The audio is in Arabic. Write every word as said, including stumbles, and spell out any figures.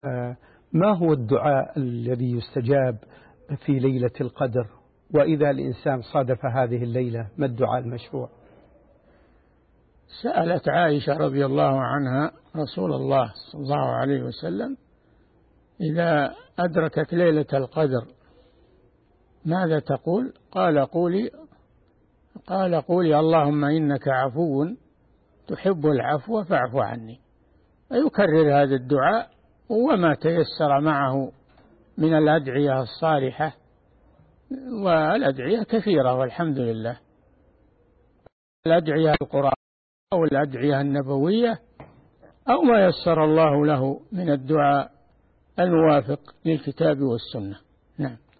ما هو الدعاء الذي يستجاب في ليلة القدر؟ وإذا الإنسان صادف هذه الليلة ما الدعاء المشروع؟ سألت عائشة رضي الله عنها رسول الله صلى الله عليه وسلم إذا أدركت ليلة القدر ماذا تقول؟ قال قولي قال قولي اللهم إنك عفو تحب العفو فاعف عني. ويكرر هذا الدعاء وما تيسر معه من الأدعية الصالحة، والأدعية كثيرة والحمد لله، الأدعية القرآن أو الأدعية النبوية أو ما يسر الله له من الدعاء الموافق للكتاب والسنة. نعم.